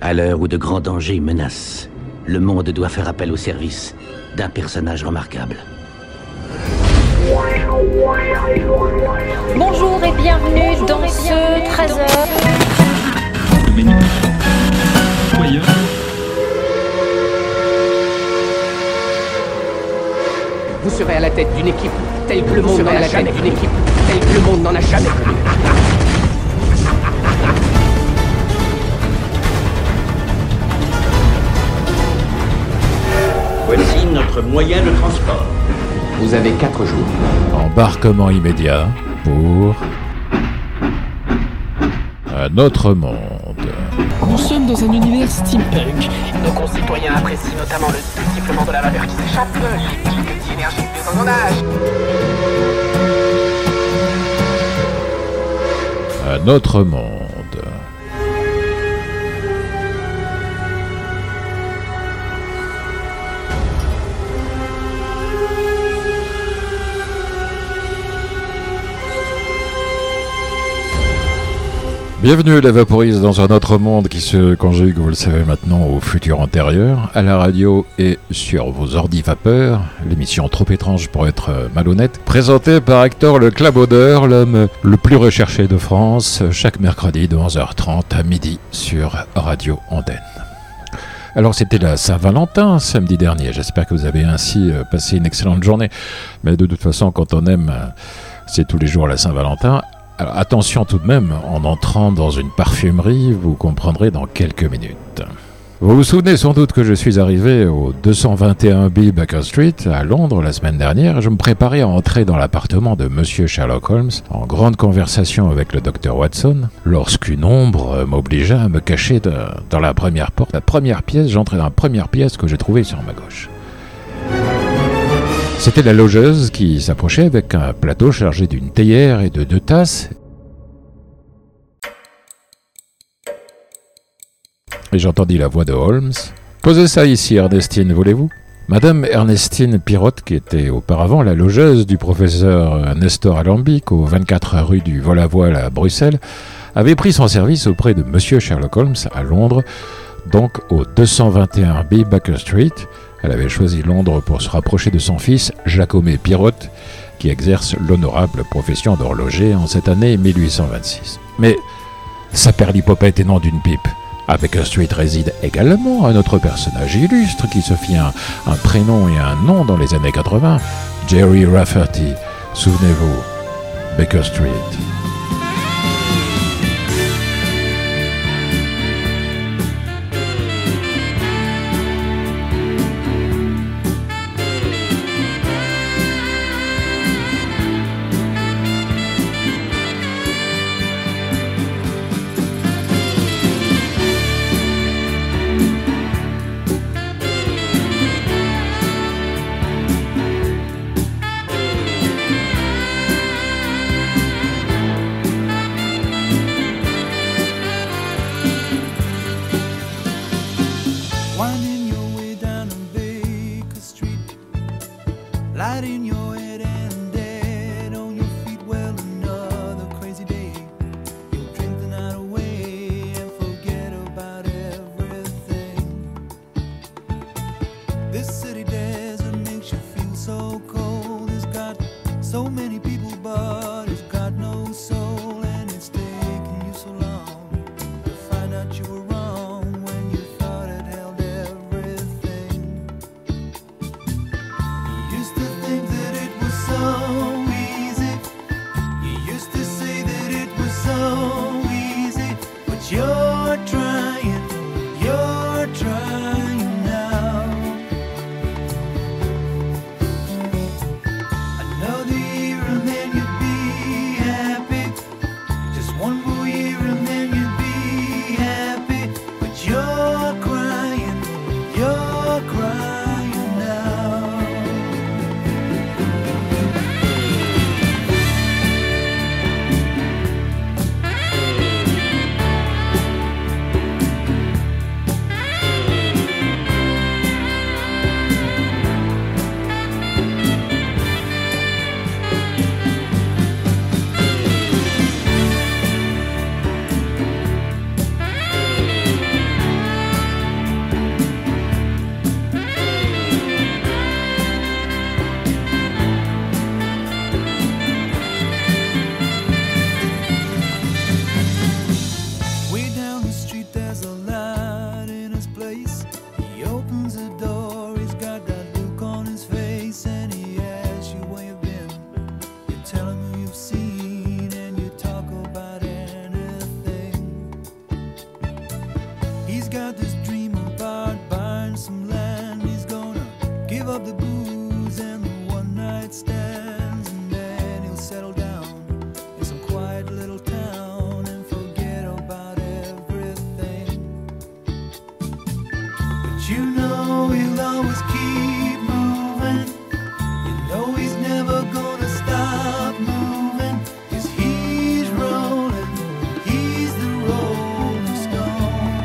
À l'heure où de grands dangers menacent, le monde doit faire appel au service d'un personnage remarquable. Bonjour et bienvenue dans ce 13h. Vous serez à la tête d'une équipe telle que le monde n'en a jamais connu. Telle que le monde n'en a jamais connu. Voici notre moyen de transport. Vous avez 4 jours. Embarquement immédiat pour un autre monde. Nous sommes dans un univers steampunk. Nos concitoyens apprécient notamment le sifflement de la vapeur qui s'échappe, les pics d'énergie des engrenages. Un autre monde. Bienvenue les vaporistes dans un autre monde qui se conjugue, vous le savez maintenant, au futur antérieur, à la radio et sur vos ordi vapeurs, l'émission trop étrange pour être malhonnête, présentée par Hector le Clabaudeur, l'homme le plus recherché de France, chaque mercredi de 11h30 à midi sur Radio Antenne. Alors c'était la Saint-Valentin samedi dernier, j'espère que vous avez ainsi passé une excellente journée, mais de toute façon quand on aime, c'est tous les jours la Saint-Valentin. Alors, attention tout de même, en entrant dans une parfumerie, vous comprendrez dans quelques minutes. Vous vous souvenez sans doute que je suis arrivé au 221B Baker Street à Londres la semaine dernière et je me préparais à entrer dans l'appartement de Monsieur Sherlock Holmes en grande conversation avec le Dr Watson lorsqu'une ombre m'obligea à me cacher dans la première porte. La première pièce, j'entrais dans la première pièce que j'ai trouvée sur ma gauche. C'était la logeuse qui s'approchait avec un plateau chargé d'une théière et de 2 tasses. Et j'entendis la voix de Holmes. « Posez ça ici, Ernestine, voulez-vous » Madame Ernestine Pirotte, qui était auparavant la logeuse du professeur Nestor Alambic au 24 rue du Vol-à-Voile à Bruxelles, avait pris son service auprès de Monsieur Sherlock Holmes à Londres, donc au 221B Baker Street. Elle avait choisi Londres pour se rapprocher de son fils, Jacomet Pirotte, qui exerce l'honorable profession d'horloger en cette année 1826. Mais saperlipopette et nom d'une pipe. À Baker Street réside également un autre personnage illustre qui se fit un prénom et un nom dans les années 80, Jerry Rafferty. Souvenez-vous, Baker Street. He's got this dream about buying some land. He's gonna give up the booze and the one-night stands, and then he'll settle down in some quiet little town and forget about everything. But you know he'll always keep moving. You know he's never gonna stop moving, 'cause he's rolling, he's the rolling stone.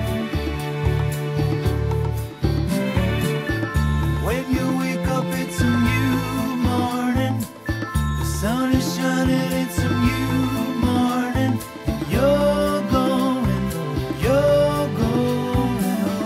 When you wake up it's a new morning, the sun is shining, it's a new morning, and you're going home.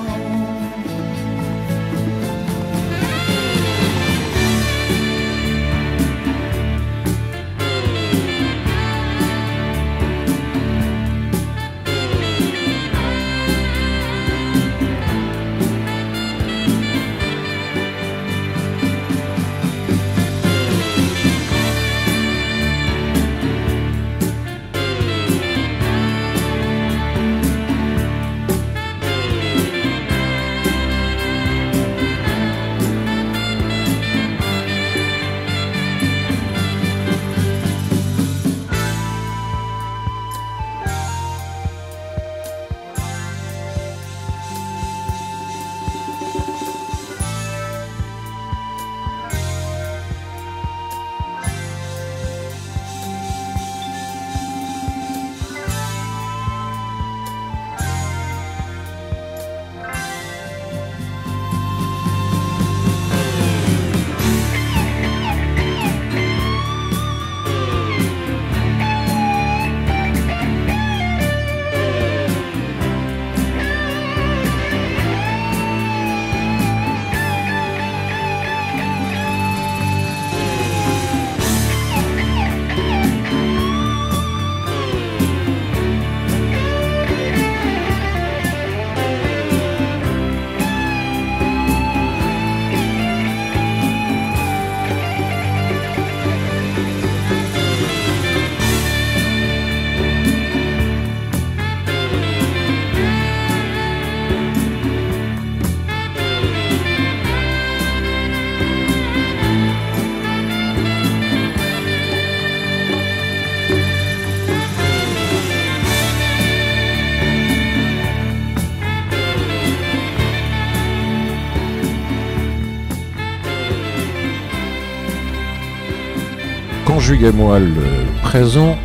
Conjuguez-moi le présent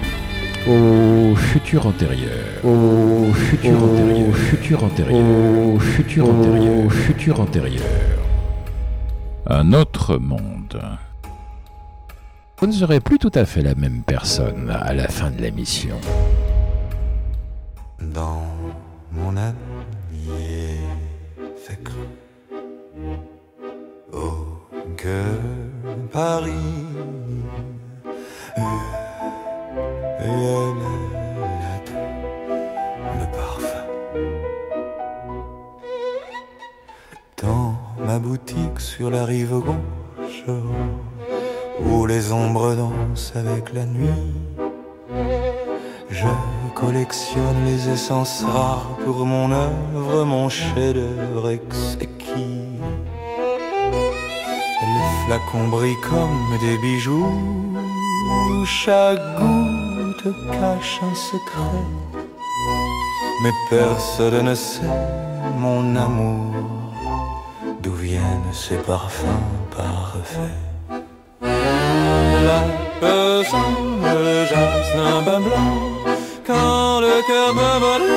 au futur antérieur. Au futur antérieur. Au futur antérieur. Au futur antérieur. Au futur antérieur. Un autre monde. Vous ne serez plus tout à fait la même personne à la fin de la mission. Dans mon âme fait creux au cœur Paris. Et elle a tout le parfum. Dans ma boutique sur la rive gauche, où les ombres dansent avec la nuit, je collectionne les essences rares pour mon œuvre, mon chef-d'œuvre exquis. Les flacons brillent comme des bijoux, chaque goutte cache un secret, mais personne ne sait, mon amour, d'où viennent ces parfums parfaits. La pesant, le jasmin bain blanc, quand le cœur me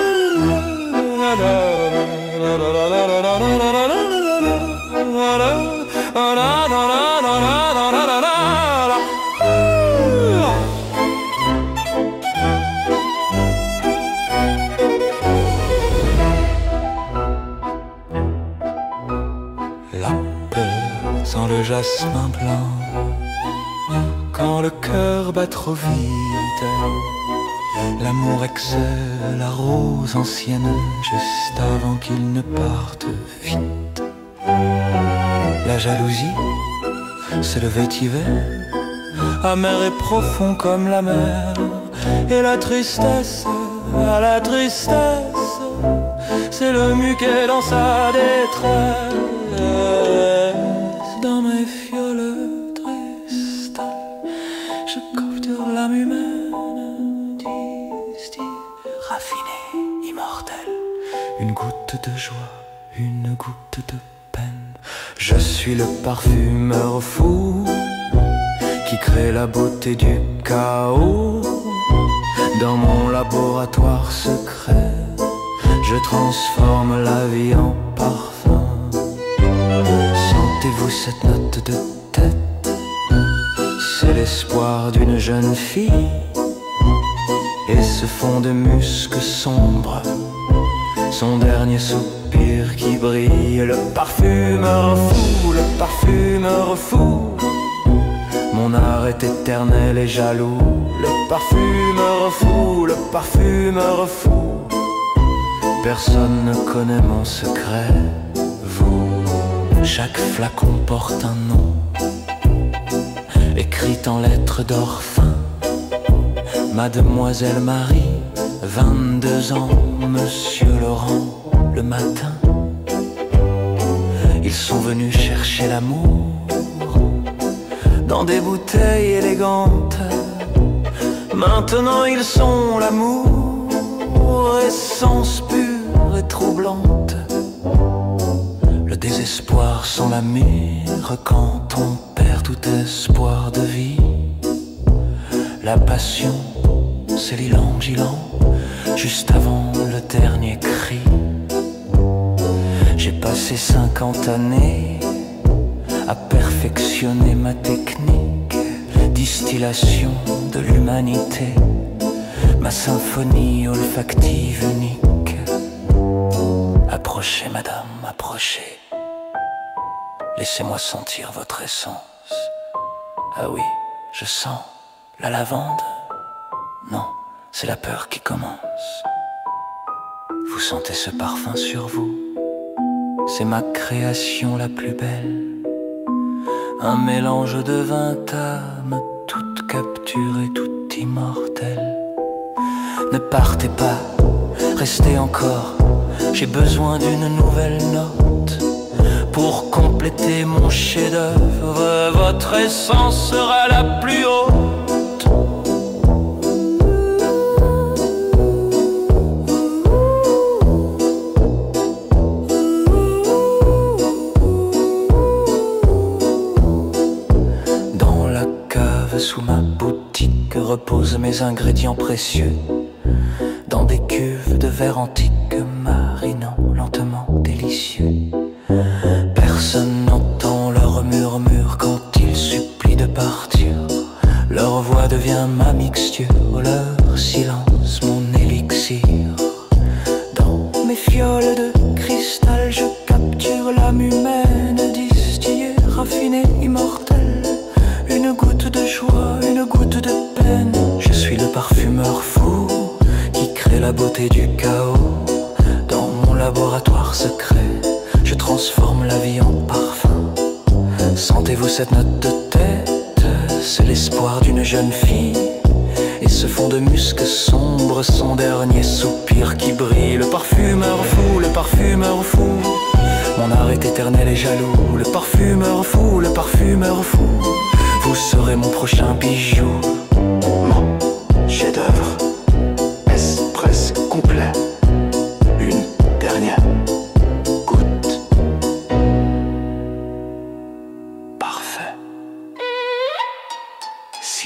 sans le jasmin blanc, quand le cœur bat trop vite, l'amour excelle la rose ancienne juste avant qu'il ne parte vite. La jalousie, c'est le vétiver, amer et profond comme la mer. Et la tristesse, c'est le muquet dans sa détresse. Dans mes fioles tristes, je capture l'âme humaine, raffinée, immortelle. Une goutte de joie, une goutte de peine. Je suis le parfumeur fou qui crée la beauté du chaos. Dans mon laboratoire secret, je transforme la vie en parfum. Sentez-vous cette note de tête? C'est l'espoir d'une jeune fille. Et ce fond de musc sombre, son dernier soupir qui brille. Le parfumeur fou, le parfumeur fou. Mon art est éternel et jaloux. Le parfumeur fou, le parfumeur fou. Personne ne connaît mon secret, vous. Chaque flacon porte un nom, écrit en lettres d'or fin. Mademoiselle Marie, 22 ans, Monsieur Laurent, le matin. Ils sont venus chercher l'amour dans des bouteilles élégantes. Maintenant ils sont l'amour, essence pure et troublante. Le désespoir sans la mire quand on perd tout espoir de vie. La passion, c'est l'ilang juste avant le dernier cri. J'ai passé 50 années à perfectionner ma technique, distillation de l'humanité, ma symphonie olfactive unique. Approchez, madame, approchez. Laissez-moi sentir votre essence. Ah oui, je sens la lavande. Non, c'est la peur qui commence. Vous sentez ce parfum sur vous? C'est ma création la plus belle. Un mélange de 20 âmes, toutes capturées, toutes immortelles. Ne partez pas, restez encore. J'ai besoin d'une nouvelle note pour compléter mon chef-d'œuvre. Votre essence sera la plus haute. Sous ma boutique reposent mes ingrédients précieux, dans des cuves de verre antique marinant lentement délicieux. Personne n'entend leur murmure quand ils supplient de partir. Leur voix devient ma mixture, leur silence mon élixir. Dans mes fioles de cristal je capture l'âme humaine, distillée, raffinée, immortelle. Une goutte de joie, une goutte de peine. Je suis le parfumeur fou qui crée la beauté du chaos. Dans mon laboratoire secret, je transforme la vie en parfum. Sentez-vous cette note de tête? C'est l'espoir d'une jeune fille. Et ce fond de musc sombre, son dernier soupir qui brille. Le parfumeur fou, le parfumeur fou. Mon art est éternel et jaloux. Le parfumeur fou, le parfumeur fou. Vous serez mon prochain bijou. Mon chef-d'œuvre, est-ce presque complet? Une dernière goutte. Parfait. Si.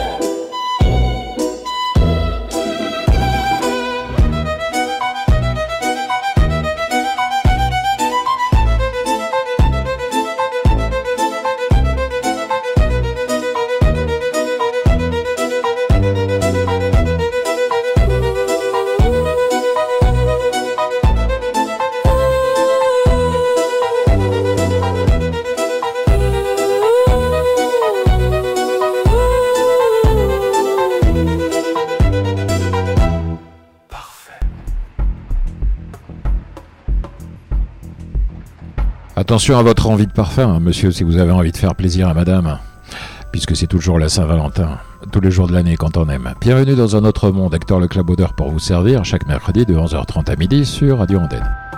Attention à votre envie de parfum, hein, monsieur, si vous avez envie de faire plaisir à madame, puisque c'est toujours la Saint-Valentin, tous les jours de l'année quand on aime. Bienvenue dans un autre monde, Hector le Clabaudeur pour vous servir, chaque mercredi de 11h30 à midi sur Radio Antenne.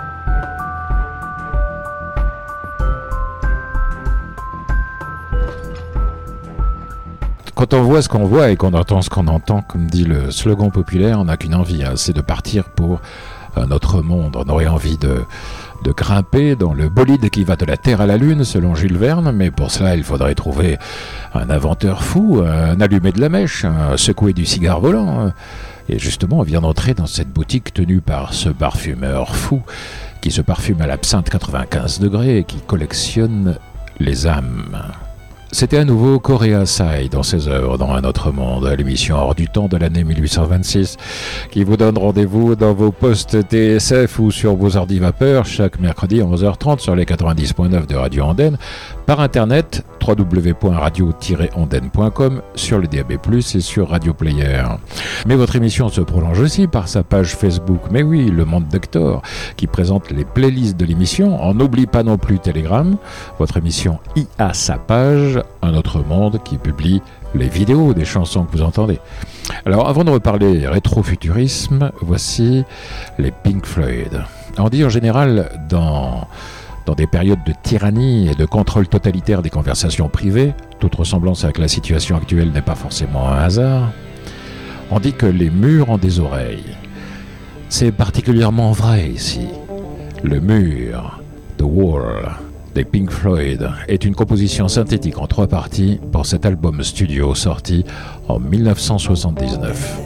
Quand on voit ce qu'on voit et qu'on entend ce qu'on entend, comme dit le slogan populaire, on n'a qu'une envie, c'est de partir pour un autre monde. On aurait envie de grimper dans le bolide qui va de la Terre à la Lune, selon Jules Verne, mais pour cela, il faudrait trouver un inventeur fou, un allumé de la mèche, un secoué du cigare volant. Et justement, on vient d'entrer dans cette boutique tenue par ce parfumeur fou qui se parfume à l'absinthe 95 degrés et qui collectionne les âmes. C'était à nouveau Correa Sai dans ses œuvres dans un autre monde, l'émission hors du temps de l'année 1826, qui vous donne rendez-vous dans vos postes TSF ou sur vos ordi vapeur chaque mercredi à 11h30 sur les 90.9 de Radio Andenne, par internet www.radio-andenne.com, sur le DAB+, et sur Radio Player. Mais votre émission se prolonge aussi par sa page Facebook, mais oui, Le Monde d'Hector, qui présente les playlists de l'émission. On n'oublie pas non plus Telegram, votre émission y a sa page, Un autre monde, qui publie les vidéos des chansons que vous entendez. Alors, avant de reparler rétrofuturisme, voici les Pink Floyd. On dit en général, dans des périodes de tyrannie et de contrôle totalitaire des conversations privées, toute ressemblance avec la situation actuelle n'est pas forcément un hasard, on dit que les murs ont des oreilles. C'est particulièrement vrai ici. Le mur, The Wall, des Pink Floyd, est une composition synthétique en 3 parties pour cet album studio sorti en 1979.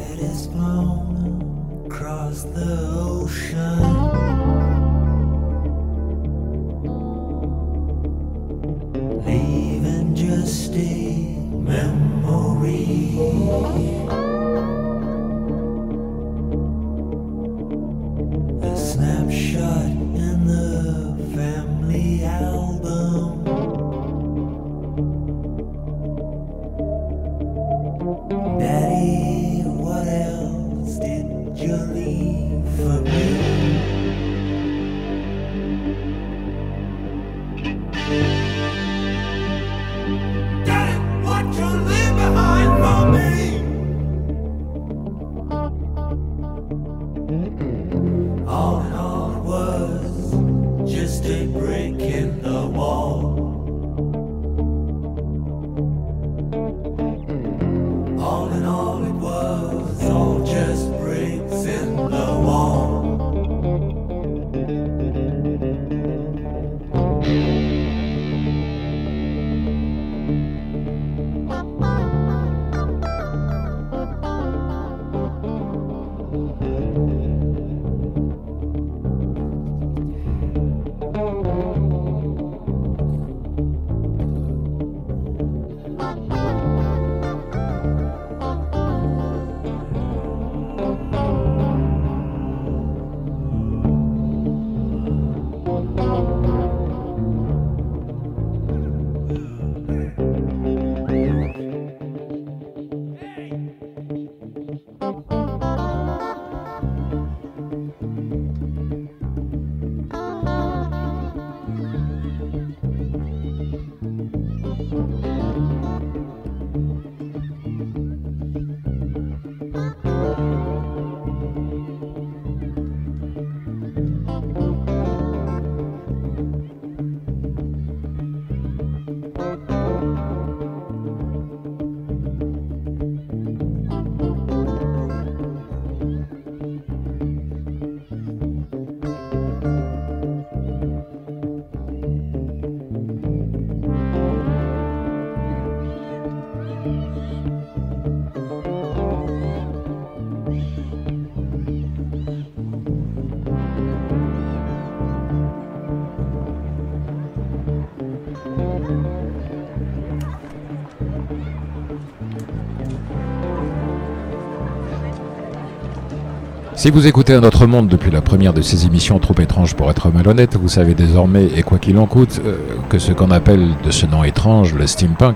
Just a memory. A snapshot in the family album. Daddy, what else did you leave for me? Si vous écoutez Un autre monde depuis la première de ces émissions trop étranges pour être malhonnête, vous savez désormais, et quoi qu'il en coûte, que ce qu'on appelle de ce nom étrange, le steampunk,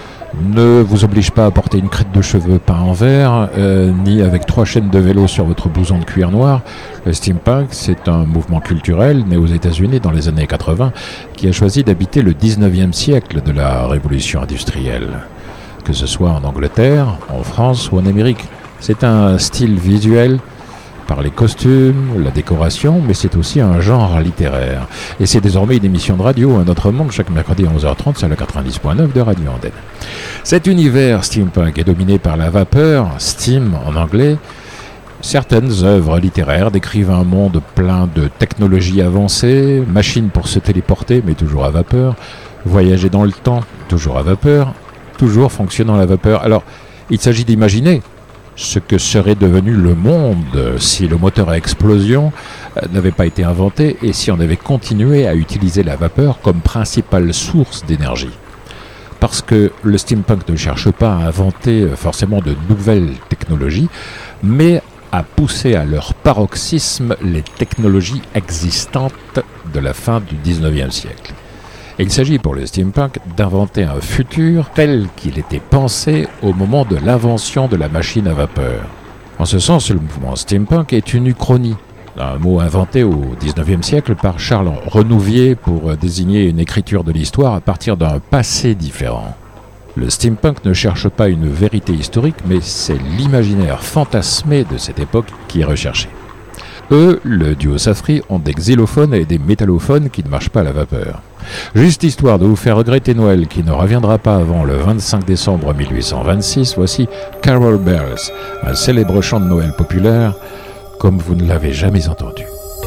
ne vous oblige pas à porter une crête de cheveux peint en vert, ni avec 3 chaînes de vélo sur votre blouson de cuir noir. Le steampunk, c'est un mouvement culturel né aux États-Unis dans les années 80, qui a choisi d'habiter le 19e siècle de la révolution industrielle. Que ce soit en Angleterre, en France ou en Amérique, c'est un style visuel par les costumes, la décoration, mais c'est aussi un genre littéraire. Et c'est désormais une émission de radio, Un autre monde, chaque mercredi à 11h30 sur le 90.9 de Radio Andenne. Cet univers steampunk est dominé par la vapeur, steam en anglais. Certaines œuvres littéraires décrivent un monde plein de technologies avancées, machines pour se téléporter, mais toujours à vapeur, voyager dans le temps, toujours à vapeur, toujours fonctionnant à la vapeur. Alors, il s'agit d'imaginer ce que serait devenu le monde si le moteur à explosion n'avait pas été inventé et si on avait continué à utiliser la vapeur comme principale source d'énergie. Parce que le steampunk ne cherche pas à inventer forcément de nouvelles technologies, mais à pousser à leur paroxysme les technologies existantes de la fin du 19e siècle. Et il s'agit pour le steampunk d'inventer un futur tel qu'il était pensé au moment de l'invention de la machine à vapeur. En ce sens, le mouvement steampunk est une uchronie, un mot inventé au XIXe siècle par Charles Renouvier pour désigner une écriture de l'histoire à partir d'un passé différent. Le steampunk ne cherche pas une vérité historique, mais c'est l'imaginaire fantasmé de cette époque qui est recherché. Eux, le duo Safri, ont des xylophones et des métallophones qui ne marchent pas à la vapeur. Juste histoire de vous faire regretter Noël qui ne reviendra pas avant le 25 décembre 1826, voici Carol Bells, un célèbre chant de Noël populaire, comme vous ne l'avez jamais entendu.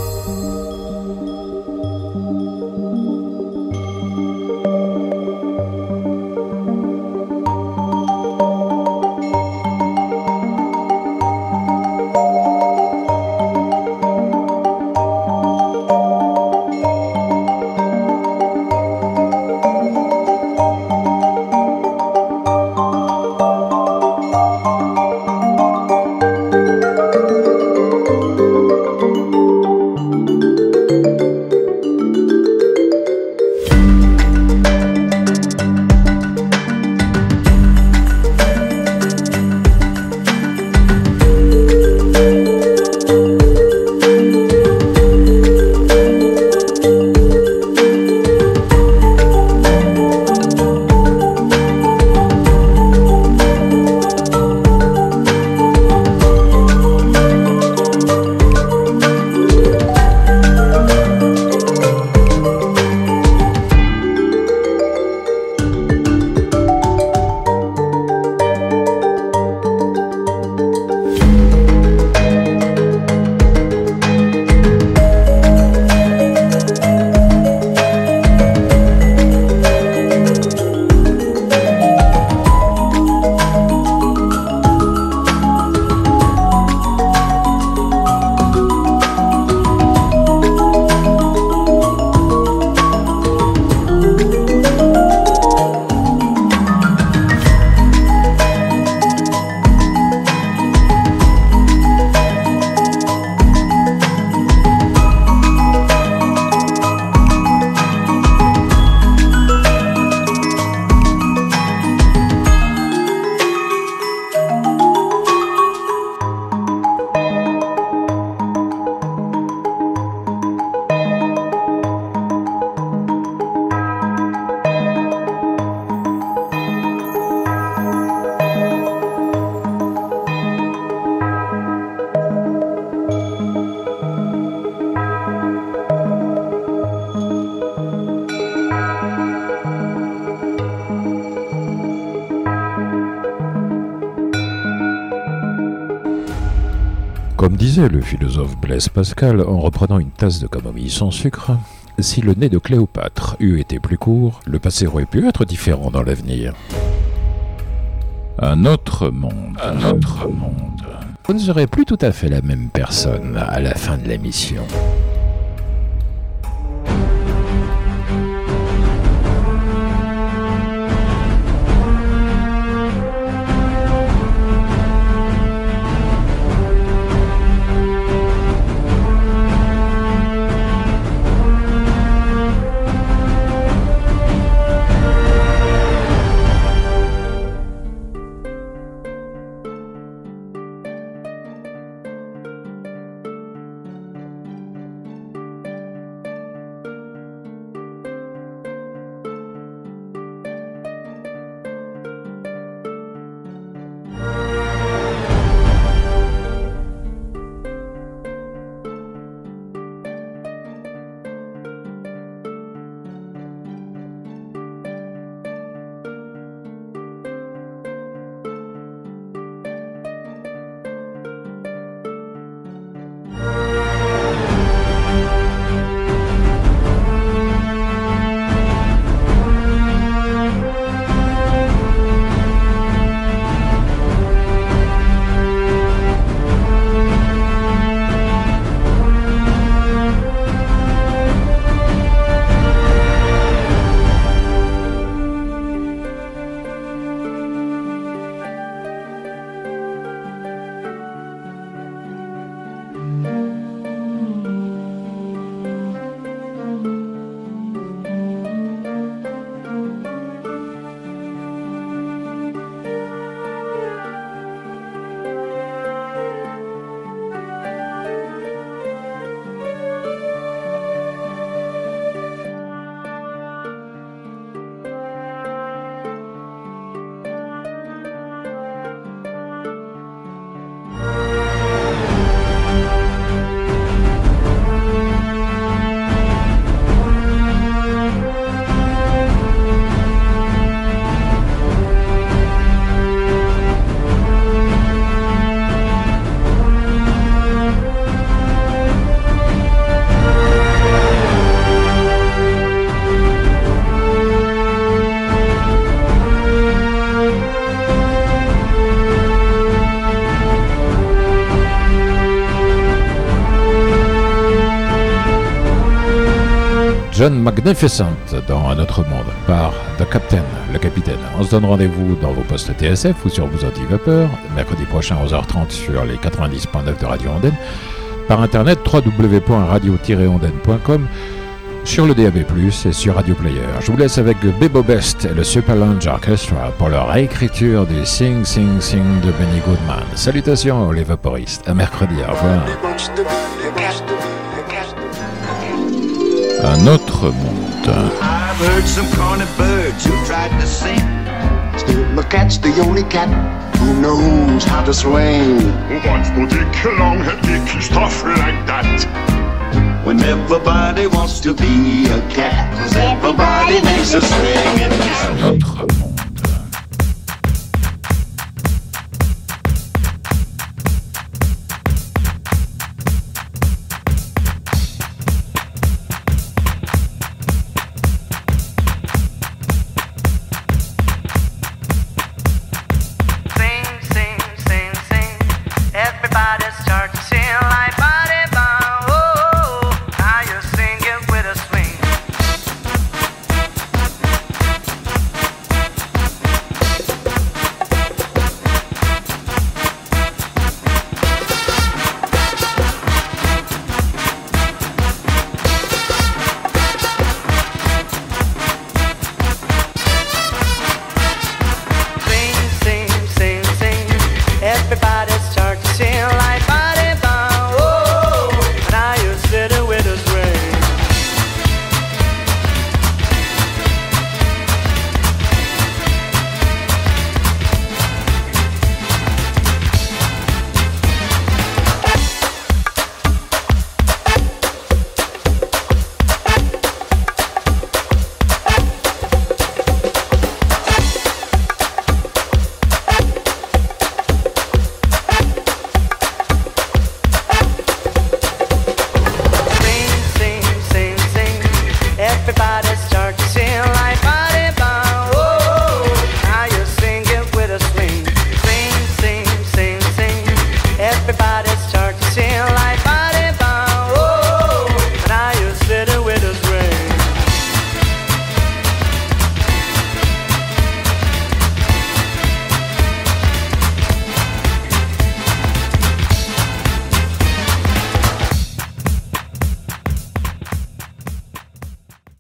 Comme disait le philosophe Blaise Pascal en reprenant une tasse de camomille sans sucre, si le nez de Cléopâtre eût été plus court, le passé aurait pu être différent dans l'avenir. Un autre monde. Vous ne serez plus tout à fait la même personne à la fin de l'émission. John Magnificent dans Un autre monde par The Captain, le capitaine. On se donne rendez-vous dans vos postes TSF ou sur vos anti-vapeurs, mercredi prochain à 11h30 sur les 90.9 de Radio Ondaine, par internet www.radio-ondaine.com, sur le DAB+, et sur Radio Player. Je vous laisse avec Bebo Best et le Super Lounge Orchestra pour leur réécriture du Sing Sing Sing de Benny Goodman. Salutations les vaporistes, à mercredi, au revoir. Un autre monde. I've heard some corny birds who tried to sing. Still, the cat's the only cat who knows how to swing. What's the dick long and dicky stuff like that? When everybody wants to be a cat, 'cause everybody makes a swing in this. Un autre monde.